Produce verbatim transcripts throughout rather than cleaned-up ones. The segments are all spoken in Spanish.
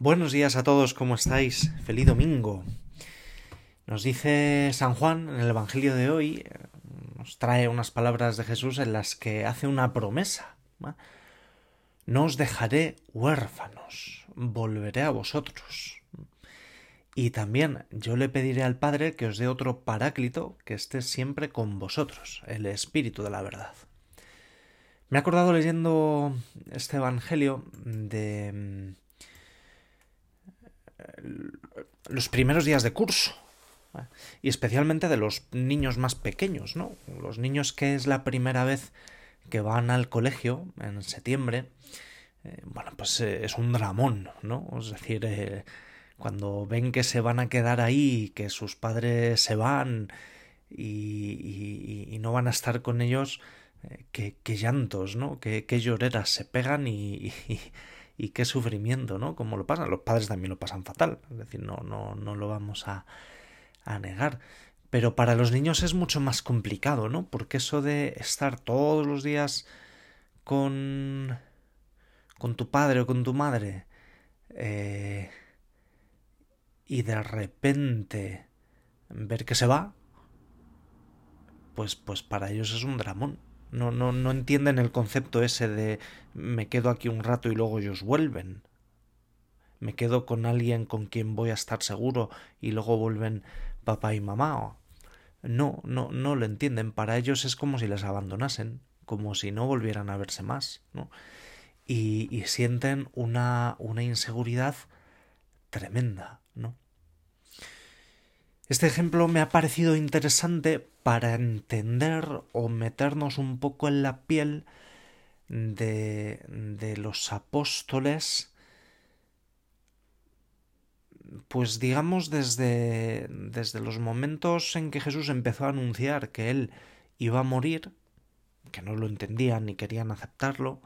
Buenos días a todos, ¿cómo estáis? Feliz domingo. Nos dice San Juan en el Evangelio de hoy, nos trae unas palabras de Jesús en las que hace una promesa. ¿no? No os dejaré huérfanos, volveré a vosotros. Y también yo le pediré al Padre que os dé otro paráclito que esté siempre con vosotros, el Espíritu de la verdad. Me he acordado leyendo este Evangelio de los primeros días de curso, ¿eh? y especialmente de los niños más pequeños, ¿no? Los niños que es la primera vez que van al colegio en septiembre, eh, bueno, pues eh, es un dramón, ¿no? Es decir, eh, cuando ven que se van a quedar ahí, que sus padres se van y, y, y no van a estar con ellos, eh, qué, qué llantos, ¿no? Qué, qué lloreras se pegan y, y y qué sufrimiento, ¿no? Como lo pasan. Los padres también lo pasan fatal. Es decir, no, no, no lo vamos a, a negar. Pero para los niños es mucho más complicado, ¿no? Porque eso de estar todos los días con, con tu padre o con tu madre eh, y de repente ver que se va, pues, pues para ellos es un dramón. No, no, no entienden el concepto ese de me quedo aquí un rato y luego ellos vuelven. Me quedo con alguien con quien voy a estar seguro y luego vuelven papá y mamá. No, no, no lo entienden. Para ellos es como si les abandonasen, como si no volvieran a verse más, ¿no? Y, y sienten una, una inseguridad tremenda, ¿no? Este ejemplo me ha parecido interesante para entender o meternos un poco en la piel de, de los apóstoles, pues digamos desde, desde los momentos en que Jesús empezó a anunciar que él iba a morir, que no lo entendían ni querían aceptarlo,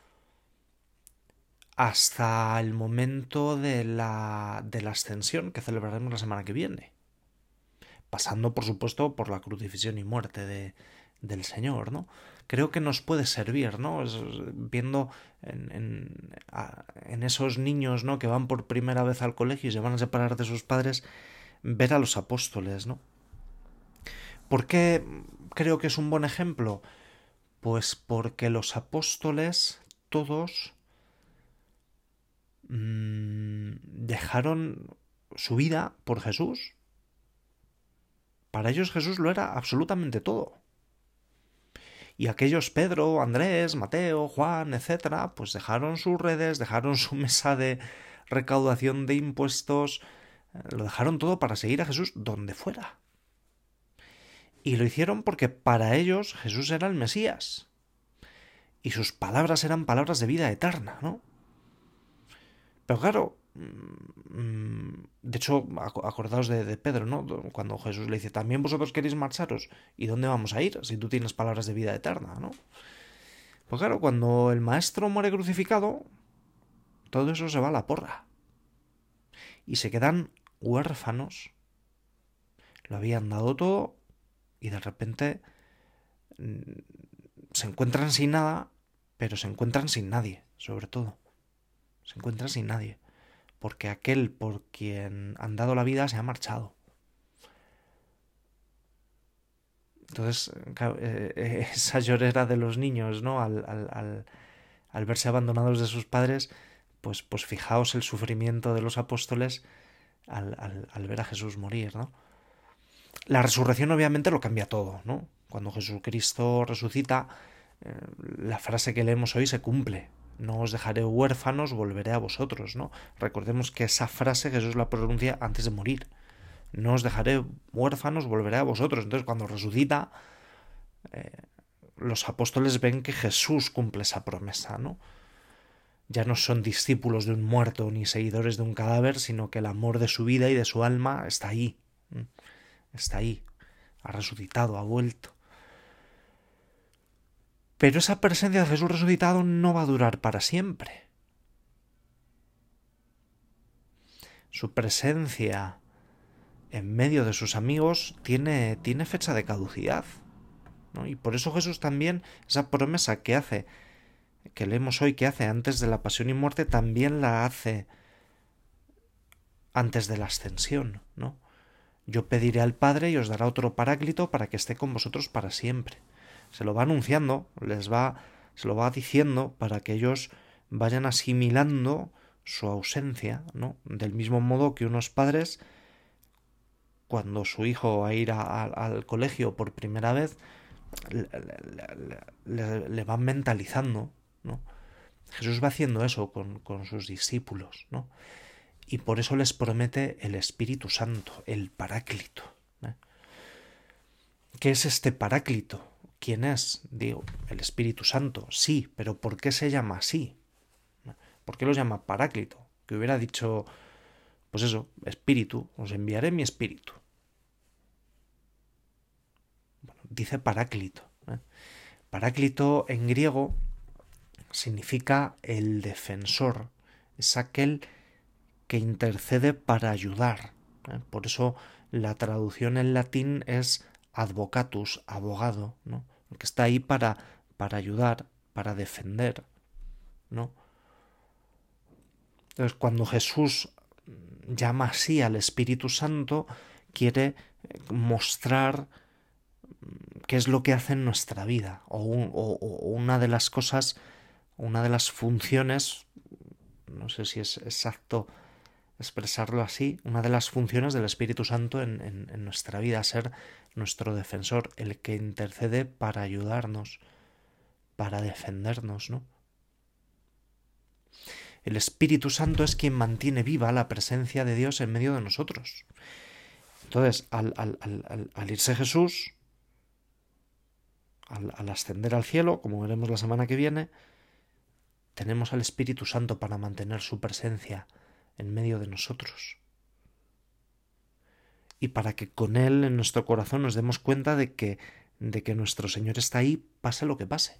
hasta el momento de la, de la ascensión que celebraremos la semana que viene. Pasando, por supuesto, por la crucifixión y muerte de, del Señor, ¿no? Creo que nos puede servir, ¿no? Es, viendo en, en, a, en esos niños, ¿no? Que van por primera vez al colegio y se van a separar de sus padres, ver a los apóstoles, ¿no? ¿Por qué creo que es un buen ejemplo? Pues porque los apóstoles, todos, mmm, dejaron su vida por Jesús. Para ellos Jesús lo era absolutamente todo. Y aquellos Pedro, Andrés, Mateo, Juan, etcétera, pues dejaron sus redes, dejaron su mesa de recaudación de impuestos, lo dejaron todo para seguir a Jesús donde fuera. Y lo hicieron porque para ellos Jesús era el Mesías. Y sus palabras eran palabras de vida eterna, ¿no? Pero claro, de hecho, acordaos de, de Pedro, ¿no? Cuando Jesús le dice, ¿también vosotros queréis marcharos? ¿Y dónde vamos a ir si tú tienes palabras de vida eterna, ¿no? Pues claro, cuando el maestro muere crucificado, todo eso se va a la porra. Y se quedan huérfanos. Lo habían dado todo y de repente se encuentran sin nada, pero se encuentran sin nadie, sobre todo. Se encuentran sin nadie. Porque aquel por quien han dado la vida se ha marchado. Entonces, claro, eh, esa llorera de los niños, ¿no? Al, al, al, al verse abandonados de sus padres, pues, pues fijaos el sufrimiento de los apóstoles al, al, al ver a Jesús morir, ¿no? La resurrección obviamente lo cambia todo, ¿no? Cuando Jesucristo resucita, eh, la frase que leemos hoy se cumple. No os dejaré huérfanos, volveré a vosotros, ¿no? Recordemos que esa frase Jesús la pronuncia antes de morir. No os dejaré huérfanos, volveré a vosotros. Entonces, cuando resucita, eh, los apóstoles ven que Jesús cumple esa promesa, ¿no? Ya no son discípulos de un muerto ni seguidores de un cadáver, sino que el amor de su vida y de su alma está ahí. Está ahí. Ha resucitado, ha vuelto. Pero esa presencia de Jesús resucitado no va a durar para siempre. Su presencia en medio de sus amigos tiene, tiene fecha de caducidad, ¿no? Y por eso Jesús también, esa promesa que hace, que leemos hoy que hace antes de la pasión y muerte, también la hace antes de la ascensión, ¿no? Yo pediré al Padre y os dará otro Paráclito para que esté con vosotros para siempre. Se lo va anunciando, les va, se lo va diciendo para que ellos vayan asimilando su ausencia, ¿no? Del mismo modo que unos padres, cuando su hijo va a ir a, a, al colegio por primera vez, le, le, le, le van mentalizando, ¿no? Jesús va haciendo eso con, con sus discípulos, ¿no? Y por eso les promete el Espíritu Santo, el Paráclito, ¿eh? ¿Qué es este Paráclito? ¿Quién es? Digo, el Espíritu Santo, sí, pero ¿por qué se llama así? ¿Por qué lo llama Paráclito? Que hubiera dicho, pues eso, Espíritu, os enviaré mi Espíritu. Bueno, dice Paráclito, ¿eh? Paráclito en griego significa el defensor, es aquel que intercede para ayudar, ¿eh? Por eso la traducción en latín es advocatus, abogado, ¿no? El que está ahí para, para ayudar, para defender, ¿no? Entonces, cuando Jesús llama así al Espíritu Santo, quiere mostrar qué es lo que hace en nuestra vida, o, un, o, o una de las cosas, una de las funciones, no sé si es exacto expresarlo así, una de las funciones del Espíritu Santo en, en, en nuestra vida, ser nuestro defensor, el que intercede para ayudarnos, para defendernos, ¿no? El Espíritu Santo es quien mantiene viva la presencia de Dios en medio de nosotros. Entonces, al, al, al, al irse Jesús, al, al ascender al cielo, como veremos la semana que viene, tenemos al Espíritu Santo para mantener su presencia en medio de nosotros. Y para que con Él en nuestro corazón nos demos cuenta de que, de que nuestro Señor está ahí, pase lo que pase.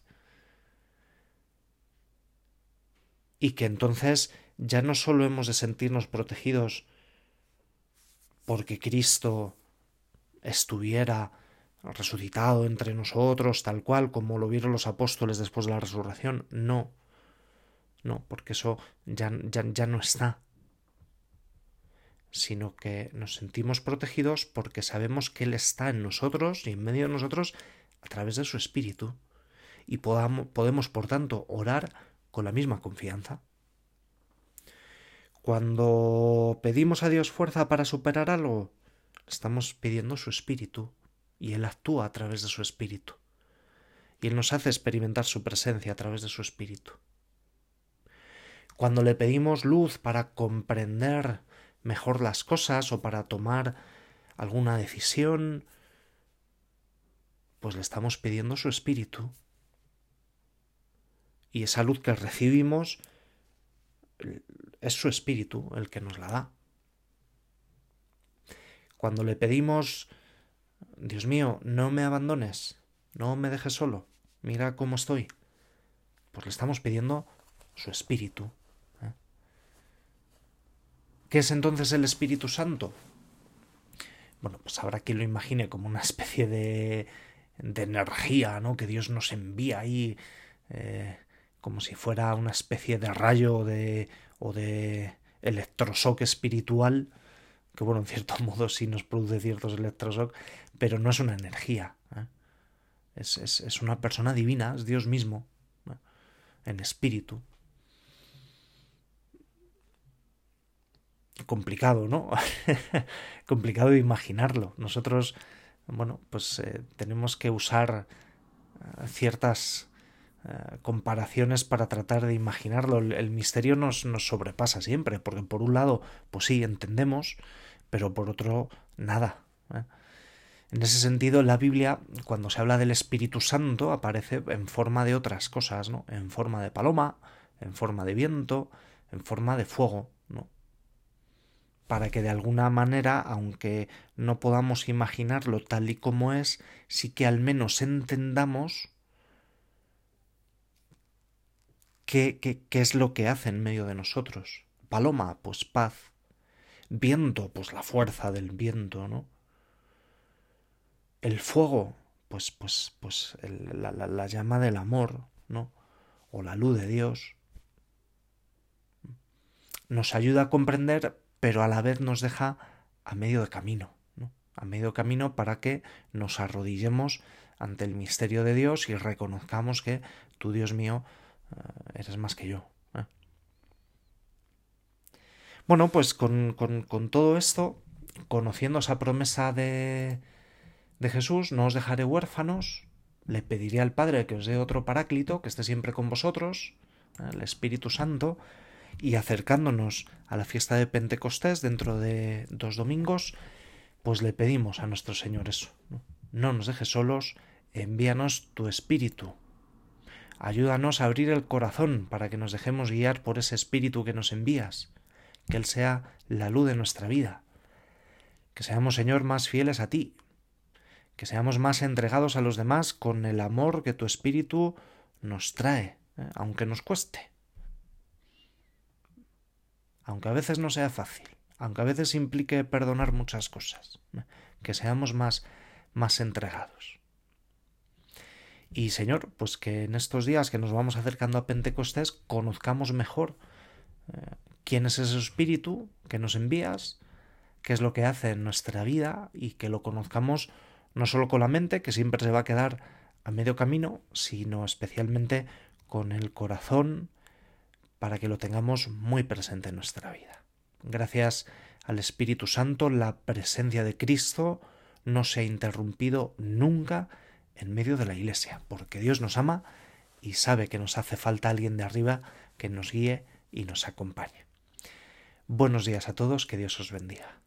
Y que entonces ya no solo hemos de sentirnos protegidos porque Cristo estuviera resucitado entre nosotros, tal cual como lo vieron los apóstoles después de la resurrección. No, no, porque eso ya, ya, ya no está. Sino que nos sentimos protegidos porque sabemos que Él está en nosotros y en medio de nosotros a través de su Espíritu. Y podamos, podemos, por tanto, orar con la misma confianza. Cuando pedimos a Dios fuerza para superar algo, estamos pidiendo su Espíritu, y Él actúa a través de su Espíritu. Y Él nos hace experimentar su presencia a través de su Espíritu. Cuando le pedimos luz para comprender mejor las cosas o para tomar alguna decisión, pues le estamos pidiendo su Espíritu. Y esa luz que recibimos es su Espíritu el que nos la da. Cuando le pedimos, Dios mío, no me abandones, no me dejes solo, mira cómo estoy, pues le estamos pidiendo su Espíritu. ¿eh? ¿Qué es entonces el Espíritu Santo? Bueno, pues habrá quien lo imagine como una especie de, de energía, ¿no? Que Dios nos envía ahí, eh, como si fuera una especie de rayo de, o de electroshock espiritual, que bueno, en cierto modo sí nos produce ciertos electroshock, pero no es una energía. ¿eh? Es, es, es una persona divina, es Dios mismo, ¿eh? en espíritu. Complicado, ¿no? Complicado de imaginarlo. Nosotros, bueno, pues eh, tenemos que usar eh, ciertas eh, comparaciones para tratar de imaginarlo. El, el misterio nos, nos sobrepasa siempre, porque por un lado, pues sí, entendemos, pero por otro, nada. ¿eh? En ese sentido, en la Biblia, cuando se habla del Espíritu Santo, aparece en forma de otras cosas, ¿no? En forma de paloma, en forma de viento, en forma de fuego, ¿no? Para que de alguna manera, aunque no podamos imaginarlo tal y como es, sí que al menos entendamos qué, qué, qué es lo que hace en medio de nosotros. Paloma, pues paz. Viento, pues la fuerza del viento, ¿no? El fuego, pues, pues, pues el, la, la, la llama del amor, ¿no? O la luz de Dios. Nos ayuda a comprender pero a la vez nos deja a medio de camino, ¿no? A medio camino para que nos arrodillemos ante el misterio de Dios y reconozcamos que tú, Dios mío, eres más que yo. ¿eh? Bueno, pues con, con, con todo esto, conociendo esa promesa de, de Jesús, no os dejaré huérfanos, le pediré al Padre que os dé otro paráclito, que esté siempre con vosotros, ¿eh? el Espíritu Santo, y acercándonos a la fiesta de Pentecostés dentro de dos domingos, pues le pedimos a nuestro Señor eso. No, no nos dejes solos, envíanos tu Espíritu. Ayúdanos a abrir el corazón para que nos dejemos guiar por ese Espíritu que nos envías, que Él sea la luz de nuestra vida, que seamos, Señor, más fieles a ti, que seamos más entregados a los demás con el amor que tu Espíritu nos trae, ¿eh? aunque nos cueste, aunque a veces no sea fácil, aunque a veces implique perdonar muchas cosas, ¿eh? que seamos más, más entregados. Y Señor, pues que en estos días que nos vamos acercando a Pentecostés conozcamos mejor eh, quién es ese Espíritu que nos envías, qué es lo que hace en nuestra vida y que lo conozcamos no solo con la mente, que siempre se va a quedar a medio camino, sino especialmente con el corazón para que lo tengamos muy presente en nuestra vida. Gracias al Espíritu Santo, la presencia de Cristo no se ha interrumpido nunca en medio de la Iglesia, porque Dios nos ama y sabe que nos hace falta alguien de arriba que nos guíe y nos acompañe. Buenos días a todos, que Dios os bendiga.